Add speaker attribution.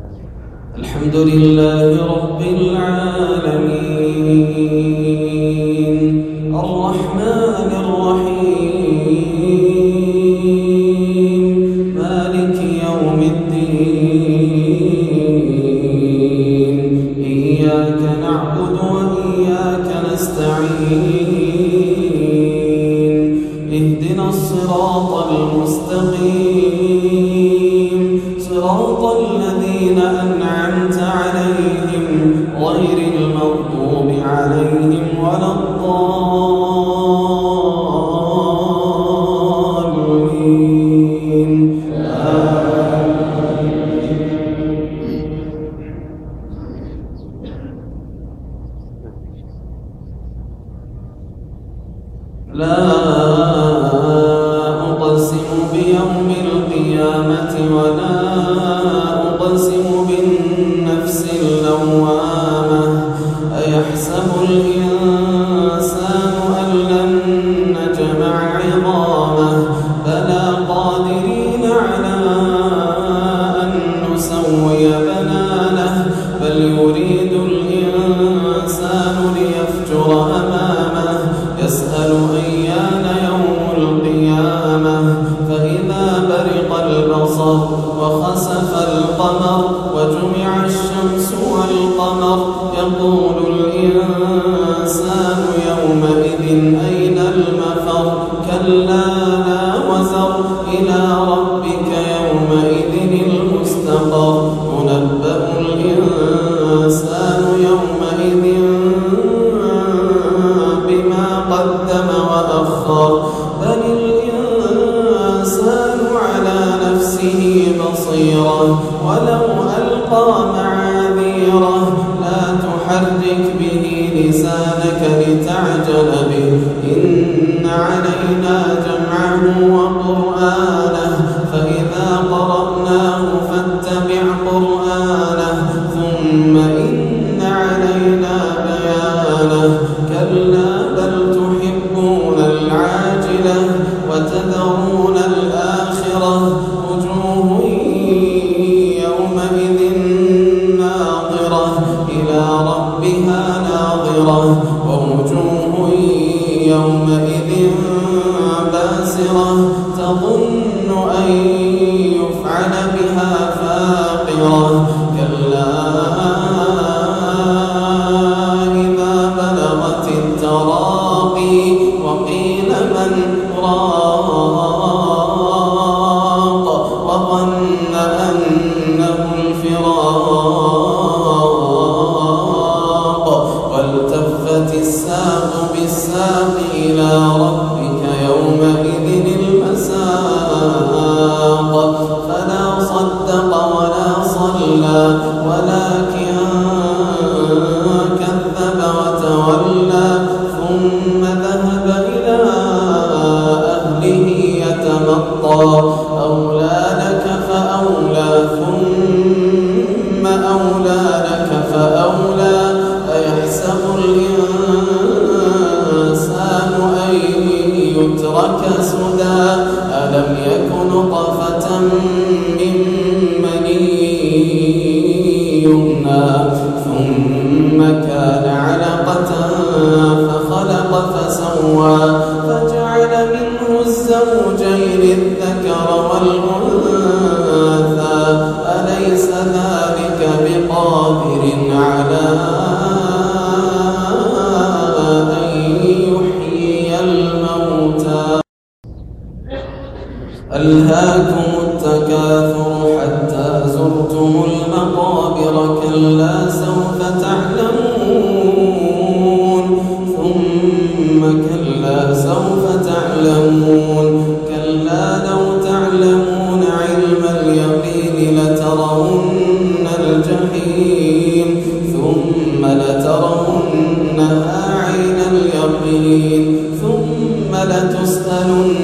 Speaker 1: الحمد لله رب العالمين الرحمن الرحيم مالك يوم الدين إياك نعبد وإياك نستعين اهدنا الصراط المستقيم صراط الذين أنعمت عليهم غير المغضوب عليهم ولا الضالين لا أقسم بيوم القيامة ولا أقسم بالنفس اللوامة أيحسب الإنسان أن لن نجمع عظامه بلى قادرين على أن نسوي بنانه بل يريد الإنسان ليفجر أمامه يسأل أيان يوم القيامة فإذا برق البصر وخسف القمر وجمع الشمس والقمر يقول الإنسان يومئذ أين المفر كلا لا وزر إلى ربك يومئذ المستقر ينبأ الإنسان يومئذ بما قدم وأخر بل الإنسان على نفسه بصيرة ولو ألقى معاذيره لا تحرك به لسانك لتعجل به إن علينا جمعه وقرآنه فإذا قرأناه فاتبع قرآنه ثم إن علينا بيانه كلا بل تحبون العاجلة وتذرون الآخرة وجوه يومئذ ناظرة إلى ربها ناظرة ووجوه يومئذ باسرة تظن أن يفعل بها فاقرة كلا إذا بلغت التراقي وقيل من راق وظن أنه الفراق والتفت الساق بالساق إلى ربك يومئذ المساق فلا صدق ولا صلى ولكن كذب وتولى ثم ذهب إلى أهله يتمطى أولى لك فأولى ثم أولى لك فأولى أيحسب الإنسان أن يترك سدى ألم يكن طفة من مني يمنى ثم كان علقة فخلق فسوى فجعل منه الزوجين الذكر والأنثى أليس ذلك بقادر على أن يحيي الموتى ألهاكم التكاثر حتى زرتم المقابر كلا سوف تعلمون ثم كلا سوف تعلمون كلا لو تعلمون علم اليقين لترون الجحيم ثم لترونها عين اليقين ثم لتسألن